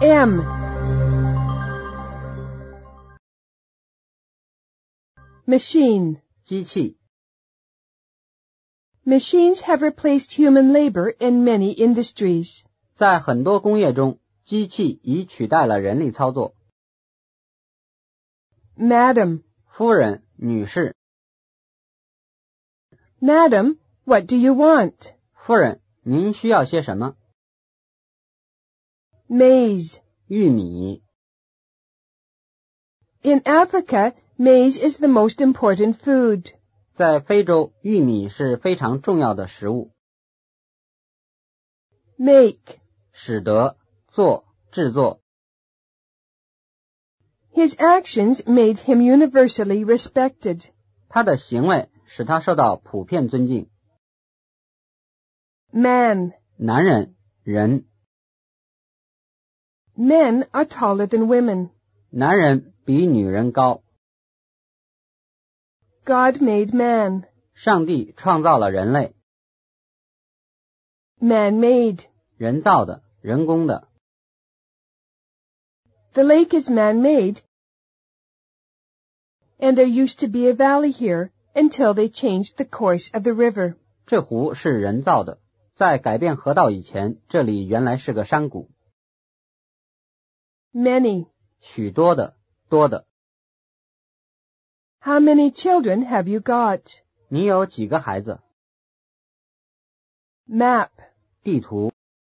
M. Machine. 机器。 Machines have replaced human labor in many industries. 在很多工业中，机器已取代了人力操作。 Madam. 夫人、女士。 Madam, what do you want? 夫人，您需要些什么？ Maize. 玉米。 In Africa, maize is the most important food. 在非洲，玉米是非常重要的食物。 Make. 使得、做、制作。 His actions made him universally respected. 他的行为使他受到普遍尊敬。 Man. 男人、人。 Men are taller than women. 男人比女人高。 God made man. 上帝创造了人类。 Man-made. 人造的、人工的。 The lake is man-made, and there used to be a valley here until they changed the course of the river. 这湖是人造的，在改变河道以前，这里原来是个山谷。 Many. 许多的、多的。 How many children have you got? 你有几个孩子？ Map. 地图。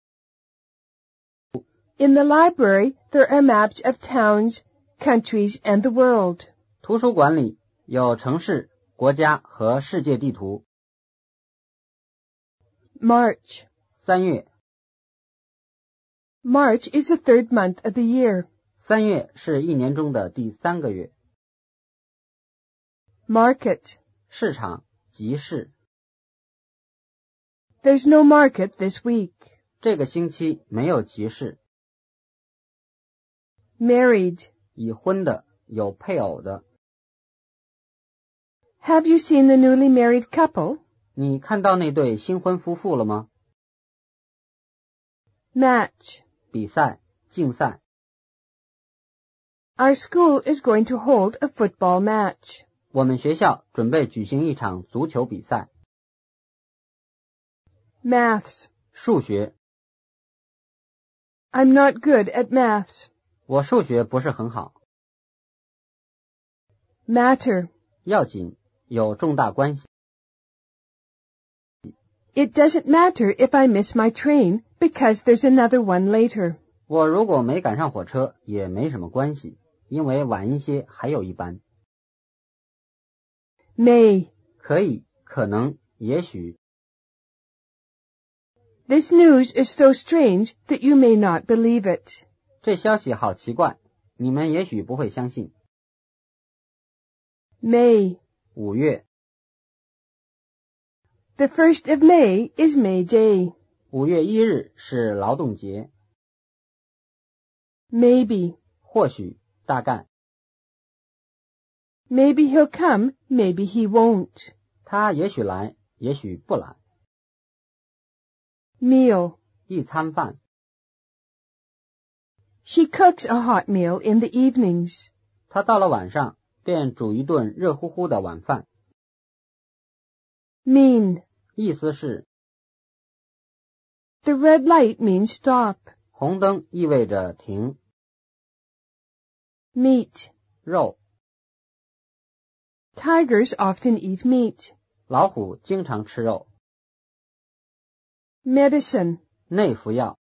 In the library, there are maps of towns, countries, and the world. 图书馆里有城市、国家和世界地图。 March. 3月。 March is the third month of the year. 3月是一年中的第3个月。 Market. 市场、集市。 There's no market this week. 这个星期没有集市。 Married. 已婚的，有配偶的。 Have you seen the newly married couple? 你看到那对新婚夫妇了吗？ Match. 比赛、竞赛。 Our school is going to hold a football match. 我们学校准备举行一场足球比赛。 Maths. 数学。 I'm not good at maths. 我数学不是很好。 Matter. 要紧，有重大关系。 It doesn't matter if I miss my train because there's another one later. 我如果没赶上火车也没什么关系，因为晚一些还有一班。 May. 可以，可能，也许。 This news is so strange that you may not believe it. 这消息好奇怪，你们也许不会相信。 May. 5月。 The 1st of May is May Day. 5月1日是劳动节。 Maybe. 或许，大概。 Maybe he'll come, maybe he won't. 他也许来，也许不来。 Meal. 一餐饭。 She cooks a hot meal in the evenings. 他到了晚上便煮一顿热乎乎的晚饭。 Mean. 意思是 The red light means stop. 红灯意味着停。 Meat. 肉。 Tigers often eat meat. 老虎经常吃肉。 Medicine. 内服药。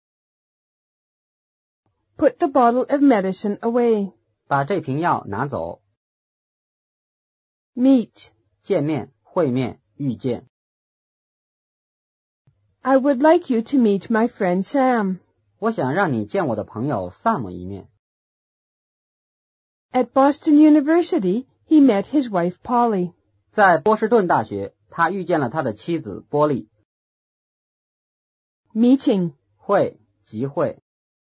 Put the bottle of medicine away. 把这瓶药拿走。 Meet. 见面、会面、遇见。 I would like you to meet my friend Sam. 我想让你见我的朋友 Sam 一面。 At Boston University, he met his wife Polly. 在波士顿大学，他遇见了他的妻子波莉。 Meeting. 会，集会。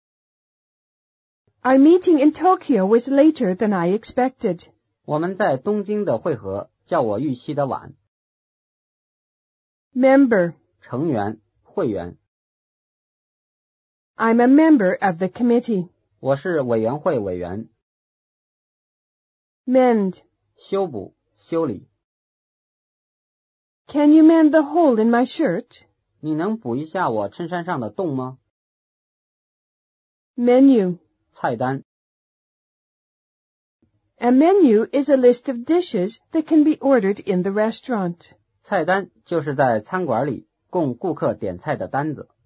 Our meeting in Tokyo was later than I expected. 我们在东京的会合较我预期的晚。 Member. 成员、会员。 I'm a member of the committee. 我是委员会委员。 Mend. 修补、修理。 Can you mend the hole in my shirt? 你能补一下我衬衫上的洞吗？ Menu. 菜单。 A menu is a list of dishes that can be ordered in the restaurant. 菜单就是在餐馆里供顾客点菜的单子。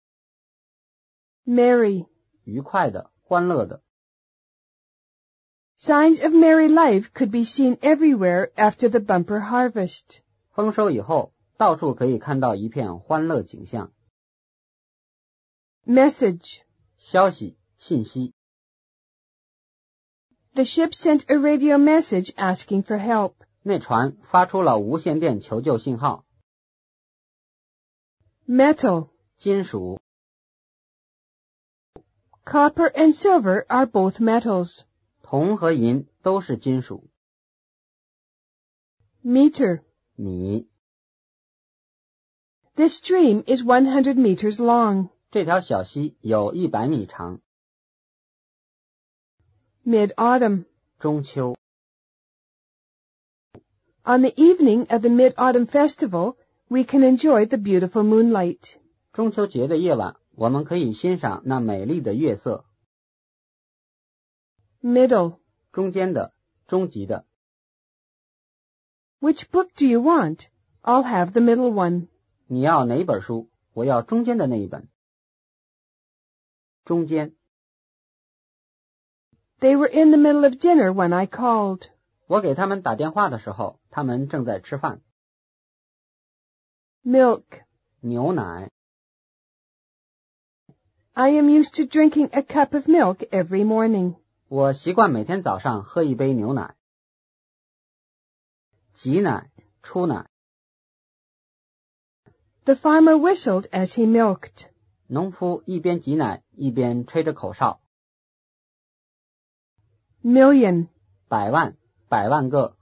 Merry. 愉快的、欢乐的。 Signs of merry life could be seen everywhere after the bumper harvest. 丰收以后，到处可以看到一片欢乐景象。 Message. 消息、信息。 The ship sent a radio message asking for help. 那船发出了无线电求救信号。 Metal. 金属。 Copper and silver are both metals. 铜和银都是金属。 Meter. 米。 This stream is 100 meters long. 这条小溪有100米长。 Mid-autumn. 中秋。 On the evening of the Mid-Autumn Festival, we can enjoy the beautiful moonlight. 中秋节的夜晚，我们可以欣赏那美丽的月色。 Middle. 中间的，中级的。 Which book do you want? I'll have the middle one. 你要哪本书？我要中间的那一本。中间。 They were in the middle of dinner when I called. 我给他们打电话的时候，他们正在吃饭。 Milk. 牛奶。 I am used to drinking a cup of milk every morning. 我习惯每天早上喝一杯牛奶。挤奶、出奶。 The farmer whistled as he milked. 农夫一边挤奶一边吹着口哨。 Million. 百万，百万个。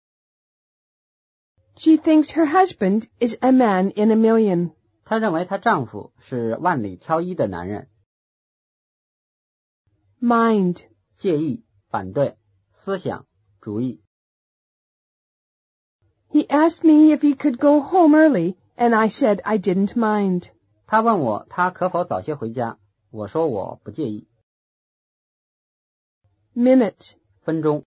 She thinks her husband is a man in a million. 她认为她丈夫是万里挑一的男人。 Mind. 介意、反对、思想、主意。 He asked me if he could go home early, and I said I didn't mind. 他问我他可否早些回家，我说我不介意。 Minute. 分钟。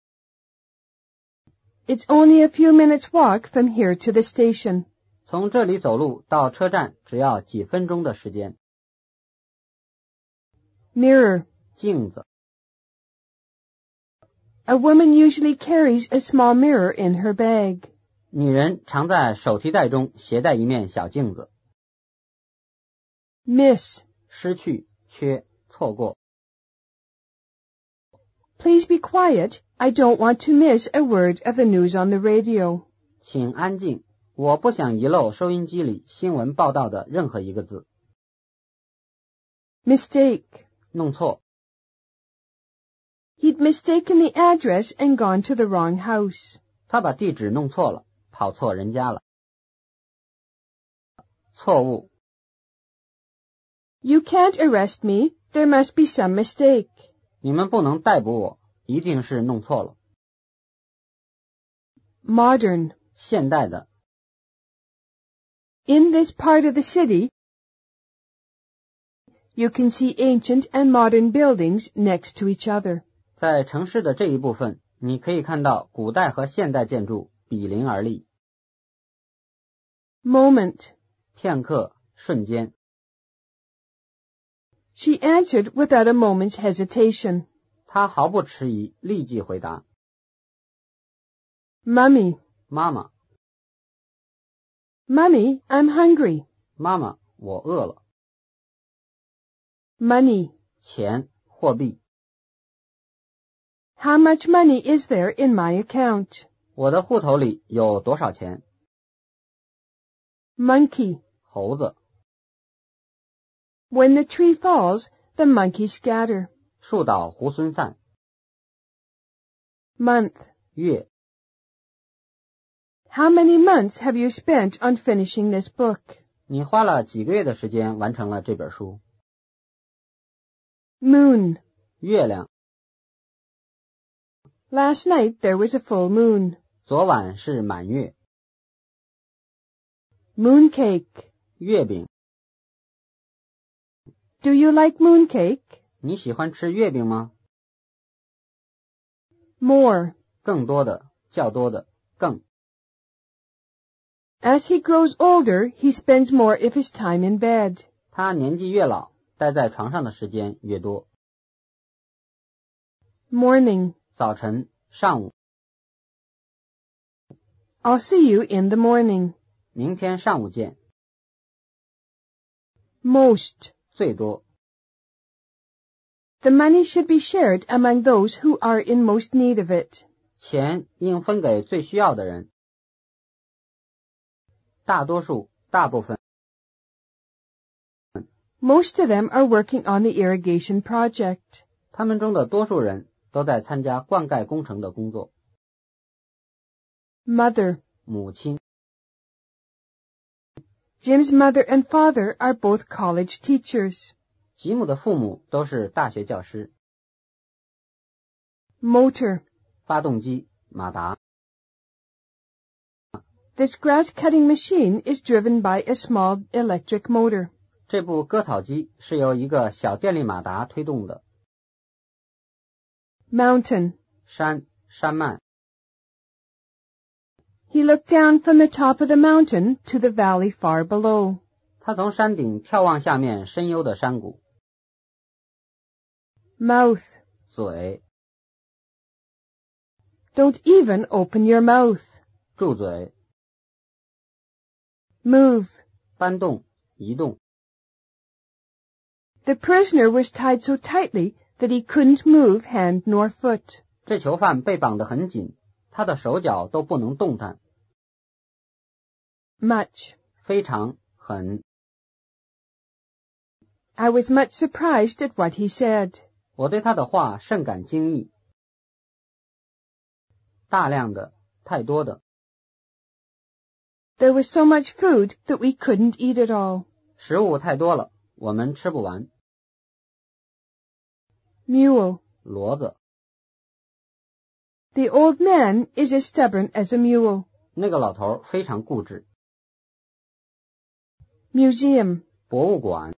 It's only a few minutes' walk from here to the station. 从这里走路到车站只要几分钟的时间。 Mirror. 镜子。 A woman usually carries a small mirror in her bag. 女人常在手提袋中携带一面小镜子。 Miss. 失去、缺、错过。 Please be quiet. I don't want to miss a word of the news on the radio. 请安静，我不想遗漏收音机里新闻报道的任何一个字。 Mistake. 弄错。 He'd mistaken the address and gone to the wrong house. 他把地址弄错了，跑错人家了。错误。 You can't arrest me. There must be some mistake. 你们不能逮捕我，一定是弄错了。 Modern. 现代的。 In this part of the city, you can see ancient and modern buildings next to each other. 在城市的这一部分，你可以看到古代和现代建筑比邻而立。 Moment. 片刻，瞬间。 She answered without a moment's hesitation. 她毫不迟疑，立即回答。 Mummy. 妈妈。 Mummy, I'm hungry. 妈妈，我饿了。 Money. 钱，货币。 How much money is there in my account? 我的户头里有多少钱？ Monkey. 猴子。 When the tree falls, the monkeys scatter. 树倒猢狲散。 Month. 月。 How many months have you spent on finishing this book? 你花了几个月的时间完成了这本书？ Moon. 月亮。 Last night there was a full moon. 昨晚是满月。 Mooncake. 月饼。 Do you like mooncake? 你喜欢吃月饼吗？ More. 更多的，较多的，更。 As he grows older, he spends more of his time in bed. 他年纪越老，待在床上的时间越多。 Morning. 早晨，上午。 I'll see you in the morning. 明天上午见。 Most. 最多。 The money should be shared among those who are in most need of it. 钱应分给最需要的人。大多数，大部分。 Most of them are working on the irrigation project. 他们中的多数人都在参加灌溉工程的工作。 Mother. 母亲。 Jim's mother and father are both college teachers. 吉姆的父母都是大学教师。 Motor. 发动机，马达。 This grass-cutting machine is driven by a small electric motor. 这部割草机是由一个小电力马达推动的。 Mountain. 山，山脉。 He looked down from the top of the mountain to the valley far below. 他从山顶眺望下面深幽的山谷。 Mouth. 嘴。 Don't even open your mouth. 住嘴。 Move. 搬动，移动。 The prisoner was tied so tightly that he couldn't move hand nor foot. 这囚犯被绑得很紧，他的手脚都不能动弹。 Much. 非常，很。 I was much surprised at what he said. 我对他的话甚感惊异。大量的，太多的。 There was so much food that we couldn't eat it all. 食物太多了，我们吃不完。 Mule. 骡子。 The old man is as stubborn as a mule. 那个老头非常固执。 Museum. 博物馆。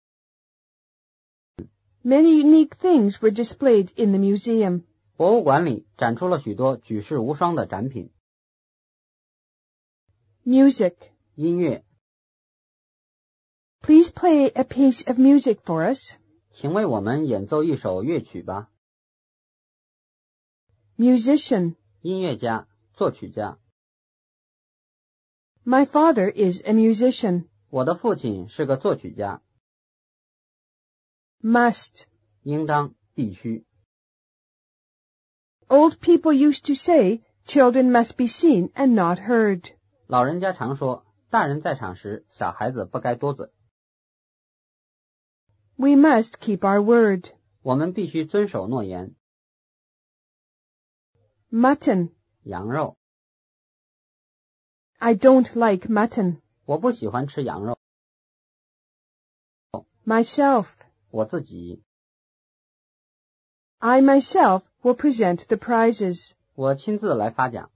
Many unique things were displayed in the museum. 博物馆里展出了许多举世无双的展品。 Music. 音乐。 Please play a piece of music for us. 请为我们演奏一首乐曲吧。 Musician. 音乐家，作曲家。 My father is a musician. 我的父亲是个作曲家。 Must. 应当，必须。 Old people used to say, children must be seen and not heard. 老人家常说，大人在场时，小孩子不该多嘴。 We must keep our word. 我们必须遵守诺言。 Mutton. 羊肉。 I don't like mutton. 我不喜欢吃羊肉。 Myself. 我自己。 I myself will present the prizes. 我亲自来发奖。